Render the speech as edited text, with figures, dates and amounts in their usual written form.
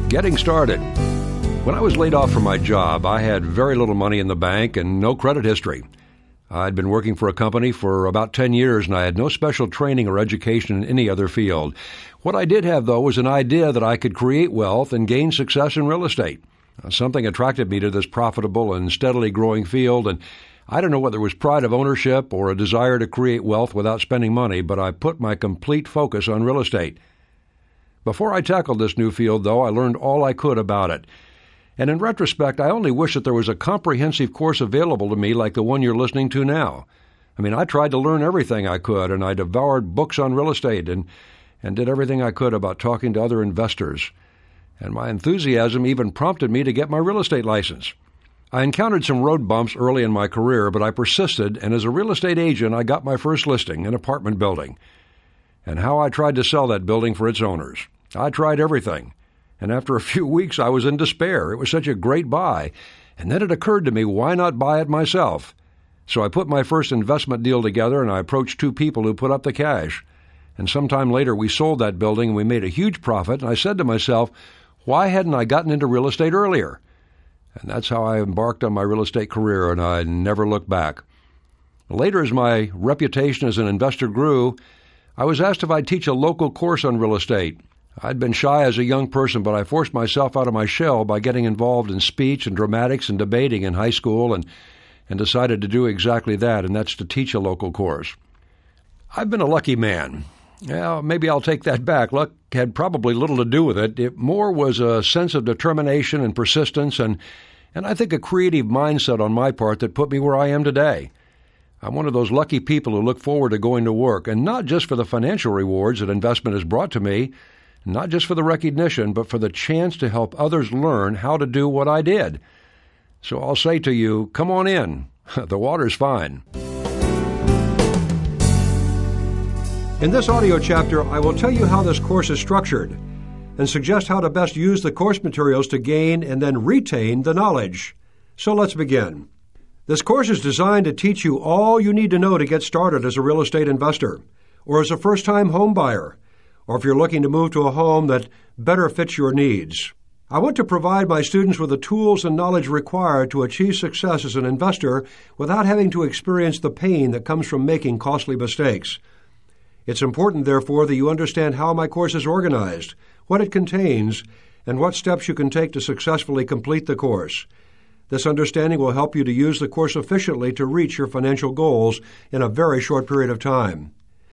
Getting started. When I was laid off from my job, I had very little money in the bank and no credit history. I'd been working for a company for about 10 years, and I had no special training or education in any other field. What I did have, though, was an idea that I could create wealth and gain success in real estate. Something attracted me to this profitable and steadily growing field, and I don't know whether it was pride of ownership or a desire to create wealth without spending money, but I put my complete focus on real estate. Before I tackled this new field, though, I learned all I could about it. And in retrospect, I only wish that there was a comprehensive course available to me like the one you're listening to now. I tried to learn everything I could, and I devoured books on real estate and did everything I could about talking to other investors. And my enthusiasm even prompted me to get my real estate license. I encountered some road bumps early in my career, but I persisted, and as a real estate agent, I got my first listing, an apartment building. And how I tried to sell that building for its owners. I tried everything, and after a few weeks I was in despair. It was such a great buy, and then it occurred to me, why not buy it myself? So I put my first investment deal together, and I approached two people who put up the cash. And sometime later we sold that building, and we made a huge profit, and I said to myself, why hadn't I gotten into real estate earlier? And that's how I embarked on my real estate career, and I never looked back. Later, as my reputation as an investor grew, I was asked if I'd teach a local course on real estate. I'd been shy as a young person, but I forced myself out of my shell by getting involved in speech and dramatics and debating in high school and decided to do exactly that, and that's to teach a local course. I've been a lucky man. Well, maybe I'll take that back. Luck had probably little to do with it. It more was a sense of determination and persistence and I think a creative mindset on my part that put me where I am today. I'm one of those lucky people who look forward to going to work, and not just for the financial rewards that investment has brought to me, not just for the recognition, but for the chance to help others learn how to do what I did. So I'll say to you, come on in. The water's fine. In this audio chapter, I will tell you how this course is structured and suggest how to best use the course materials to gain and then retain the knowledge. So let's begin. This course is designed to teach you all you need to know to get started as a real estate investor or as a first-time home buyer, or if you're looking to move to a home that better fits your needs. I want to provide my students with the tools and knowledge required to achieve success as an investor without having to experience the pain that comes from making costly mistakes. It's important, therefore, that you understand how my course is organized, what it contains, and what steps you can take to successfully complete the course. This understanding will help you to use the course efficiently to reach your financial goals in a very short period of time.